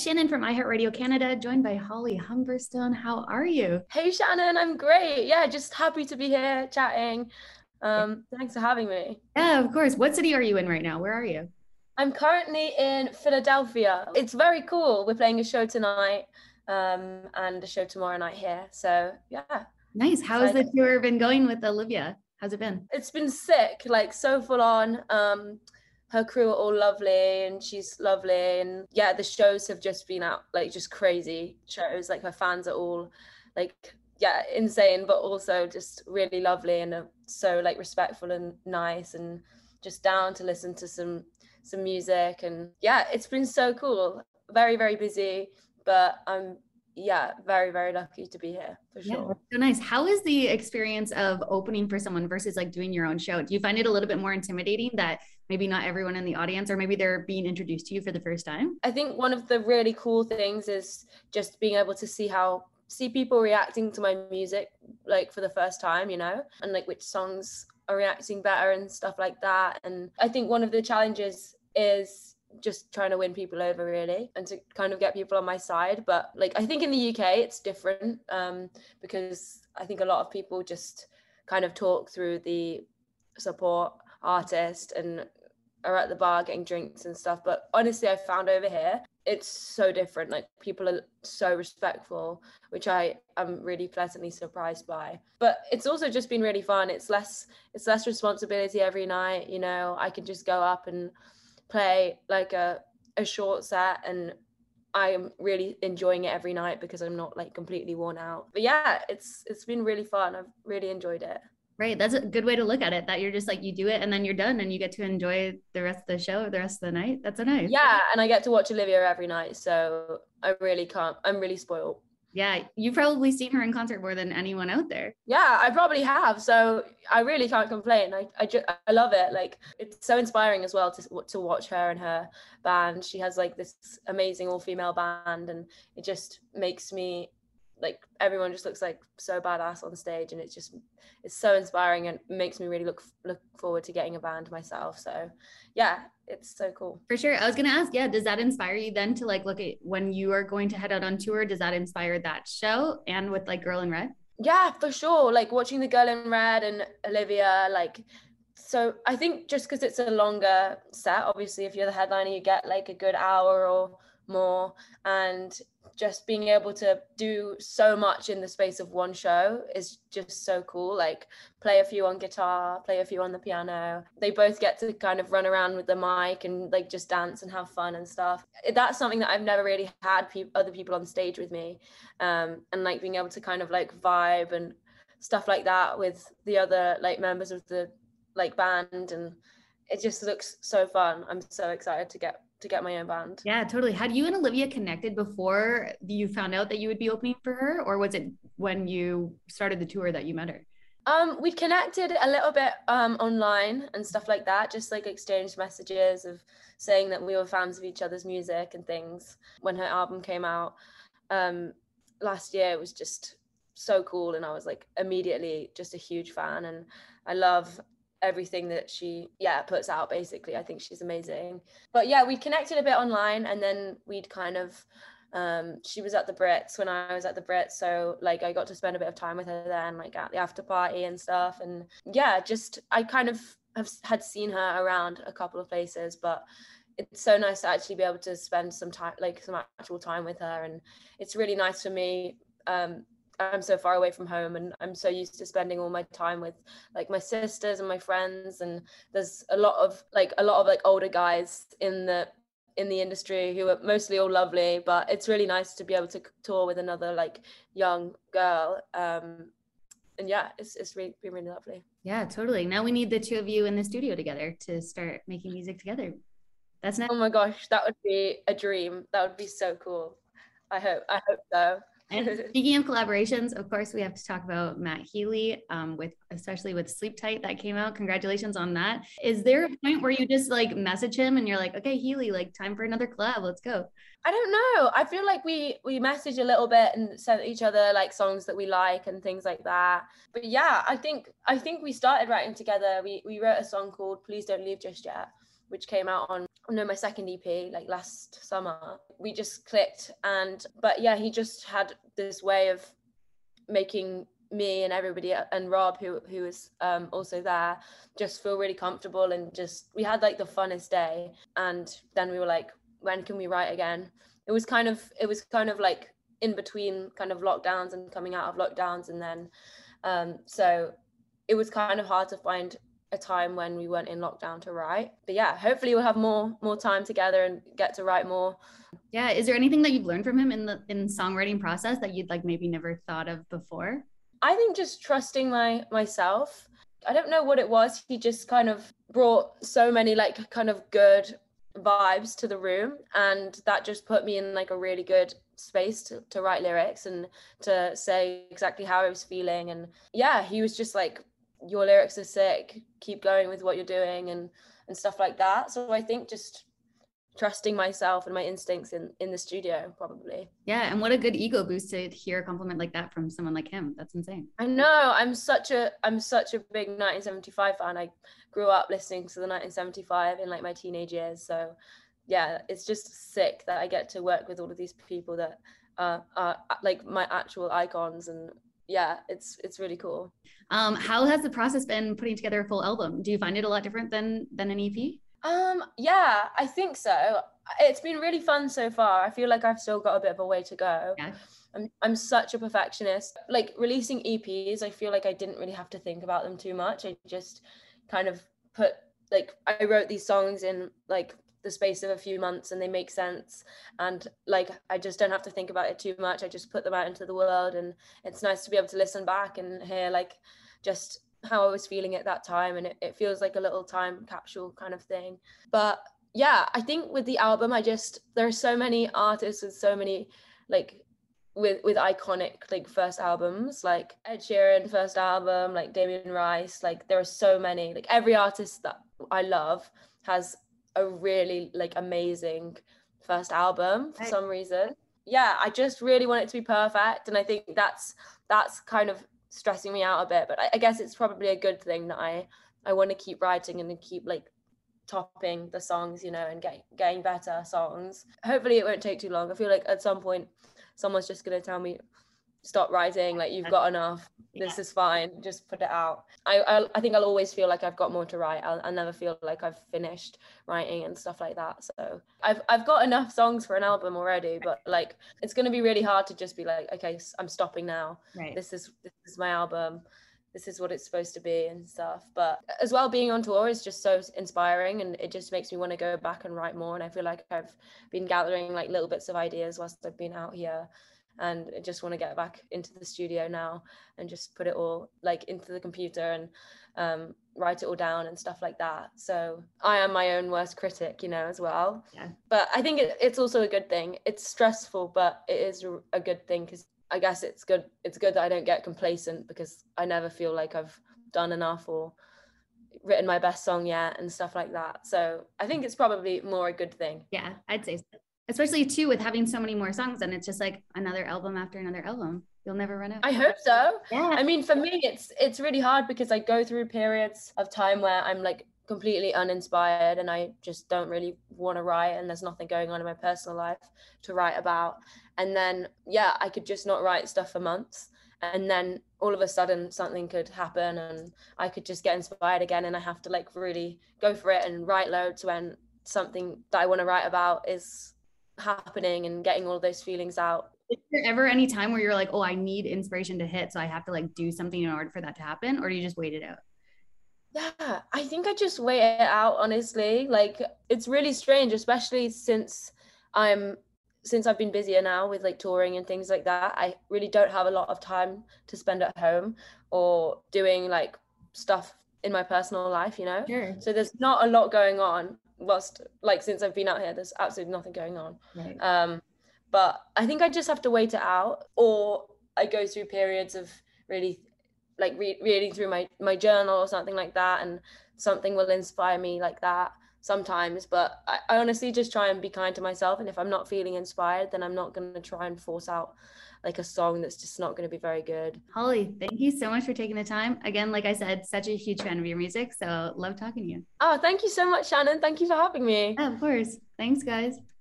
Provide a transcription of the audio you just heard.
Shannon from iHeartRadio Canada, joined by Holly Humberstone. How are you? Hey Shannon, I'm great. Yeah, just happy to be here chatting. Thanks for having me. Yeah, of course. What city are you in right now? Where are you? I'm currently in Philadelphia. It's very cool. We're playing a show tonight, and a show tomorrow night here. So yeah, Nice. How has the excited. tour been going with Olivia? How's it been? It's been sick, like so full on. Her crew are all lovely and she's lovely. And yeah, the shows have just been out like just crazy shows. Like her fans are all like, yeah, insane, but also just really lovely and so like respectful and nice and just down to listen to some music. And yeah, it's been so cool. Very, very busy, but I'm yeah, very, very lucky to be here for Yeah, sure. that's so nice. How is the experience of opening for someone versus like doing your own show? Do you find it a little bit more intimidating that maybe not everyone in the audience, or maybe they're being introduced to you for the first time? I think one of the really cool things is just being able to see people reacting to my music like for the first time, and like which songs are reacting better and stuff like that. And I think one of the challenges is just trying to win people over really and to kind of get people on my side. But like I think in the UK it's different, because I think a lot of people just kind of talk through the support artist and are at the bar getting drinks and stuff. But honestly, I found over here it's so different. Like people are so respectful, which I am really pleasantly surprised by. But it's also just been really fun. It's less responsibility every night. I can just go up and play like a short set, and I'm really enjoying it every night because I'm not like completely worn out. But yeah, it's been really fun. I've really enjoyed it. Right. That's a good way to look at it, that you're just like, you do it and then you're done and you get to enjoy the rest of the show, the rest of the night. That's so nice. Yeah, and I get to watch Olivia every night, so I'm really spoiled. Yeah. You've probably seen her in concert more than anyone out there. Yeah, I probably have, so I really can't complain. I love it. Like it's so inspiring as well to watch her and her band. She has like this amazing all-female band, and it just makes me like everyone just looks like so badass on stage, and it's so inspiring and makes me really look forward to getting a band myself. So yeah, it's so cool. For sure. I was going to ask, yeah, does that inspire you then to like look at when you are going to head out on tour? Does that inspire that show and with like Girl in Red? Yeah, for sure. Like watching the Girl in Red and Olivia, like, so I think just because it's a longer set, obviously, if you're the headliner, you get like a good hour or more. And just being able to do so much in the space of one show is just so cool. Like play a few on guitar, play a few on the piano. They both get to kind of run around with the mic and like just dance and have fun and stuff. That's something that I've never really had other people on stage with me. And like being able to kind of like vibe and stuff like that with the other like members of the like band, and it just looks so fun. I'm so excited to get my own band. Yeah, totally. Had you and Olivia connected before you found out that you would be opening for her, or was it when you started the tour that you met her? We'd connected a little bit online and stuff like that, just like exchanged messages of saying that we were fans of each other's music and things. When her album came out last year, it was just so cool, and I was like immediately just a huge fan, and I love everything that she puts out. Basically, I think she's amazing. But yeah, we connected a bit online, and then we'd kind of she was at the Brits when I was at the Brits, so like I got to spend a bit of time with her then, like at the after party and stuff. And yeah, just I kind of had seen her around a couple of places, but it's so nice to actually be able to spend some time, like some actual time with her. And it's really nice for me. I'm so far away from home, and I'm so used to spending all my time with like my sisters and my friends, and there's a lot of like older guys in the industry who are mostly all lovely, but it's really nice to be able to tour with another like young girl. And yeah, it's really been really lovely. Yeah, totally. Now we need the two of you in the studio together to start making music together. That's nice. Oh my gosh, that would be a dream. That would be so cool. I hope so. And speaking of collaborations, of course, we have to talk about Matt Healy, especially with Sleep Tight that came out. Congratulations on that. Is there a point where you just like message him and you're like, okay, Healy, like time for another collab, let's go? I don't know. I feel like we message a little bit and sent each other like songs that we like and things like that. But yeah, I think we started writing together. We wrote a song called Please Don't Leave Just Yet, which came out on my second EP like last summer. We just clicked, but yeah, he just had this way of making me and everybody and Rob who was also there just feel really comfortable, and just we had like the funnest day. And then we were like, when can we write again? It was kind of like in between kind of lockdowns and coming out of lockdowns, and then so it was kind of hard to find a time when we weren't in lockdown to write. But yeah, hopefully we'll have more time together and get to write more. Yeah, is there anything that you've learned from him in the songwriting process that you'd like maybe never thought of before? I think just trusting myself. I don't know what it was. He just kind of brought so many like kind of good vibes to the room, and that just put me in like a really good space to write lyrics and to say exactly how I was feeling. And yeah, he was just like, your lyrics are sick, keep going with what you're doing, and stuff like that. So I think just trusting myself and my instincts in the studio, probably. Yeah, and what a good ego boost to hear a compliment like that from someone like him. That's insane. I know. I'm such a big 1975 fan. I grew up listening to the 1975 in like my teenage years. So yeah, it's just sick that I get to work with all of these people that are like my actual icons. And yeah, it's really cool. How has the process been putting together a full album? Do you find it a lot different than an EP? Yeah, I think so. It's been really fun so far. I feel like I've still got a bit of a way to go. Yeah. I'm such a perfectionist. Like releasing EPs, I feel like I didn't really have to think about them too much. I just kind of I wrote these songs in like the space of a few months, and they make sense, and like I just don't have to think about it too much. I just put them out into the world, and it's nice to be able to listen back and hear like just how I was feeling at that time, and it feels like a little time capsule kind of thing. But yeah, I think with the album, there are so many artists with so many like with iconic like first albums, like Ed Sheeran first album, like Damien Rice, like there are so many, like every artist that I love has a really like amazing first album for some reason. Yeah, I just really want it to be perfect, and I think that's kind of stressing me out a bit, but I guess it's probably a good thing that I want to keep writing and keep like topping the songs, you know, and getting better songs. Hopefully it won't take too long. I feel like at some point someone's just going to tell me, stop writing, like you've got enough, this is fine, just put it out. I think I'll always feel like I've got more to write. I'll never feel like I've finished writing and stuff like that. So I've got enough songs for an album already, but like it's going to be really hard to just be like, okay, I'm stopping now. Right. This is my album, this is what it's supposed to be and stuff. But as well, being on tour is just so inspiring, and it just makes me want to go back and write more. And I feel like I've been gathering like little bits of ideas whilst I've been out here, and I just want to get back into the studio now and just put it all like into the computer and write it all down and stuff like that. So I am my own worst critic, you know, as well. Yeah. But I think it's also a good thing. It's stressful, but it is a good thing, because I guess it's good that I don't get complacent, because I never feel like I've done enough or written my best song yet and stuff like that. So I think it's probably more a good thing. Yeah, I'd say so. Especially too with having so many more songs, and it's just like another album after another album. You'll never run out. I hope so. Yeah. I mean, for me, it's really hard, because I go through periods of time where I'm like completely uninspired and I just don't really want to write, and there's nothing going on in my personal life to write about. And then, yeah, I could just not write stuff for months. And then all of a sudden something could happen and I could just get inspired again, and I have to like really go for it and write loads when something that I want to write about is happening and getting all those feelings out. Is there ever any time where you're like, oh, I need inspiration to hit, so I have to like do something in order for that to happen, or do you just wait it out? Yeah, I think I just wait it out, honestly. Like it's really strange, especially since I've been busier now with like touring and things like that. I really don't have a lot of time to spend at home or doing like stuff in my personal life, you know. Sure. So there's not a lot going on. Whilst like since I've been out here, there's absolutely nothing going on. Right. But I think I just have to wait it out, or I go through periods of really like reading through my journal or something like that, and something will inspire me like that sometimes. But I honestly just try and be kind to myself, and if I'm not feeling inspired, then I'm not going to try and force out like a song that's just not going to be very good. Holly, thank you so much for taking the time. Again, like I said, such a huge fan of your music. So love talking to you. Oh, thank you so much, Shannon. Thank you for having me. Yeah, of course. Thanks, guys.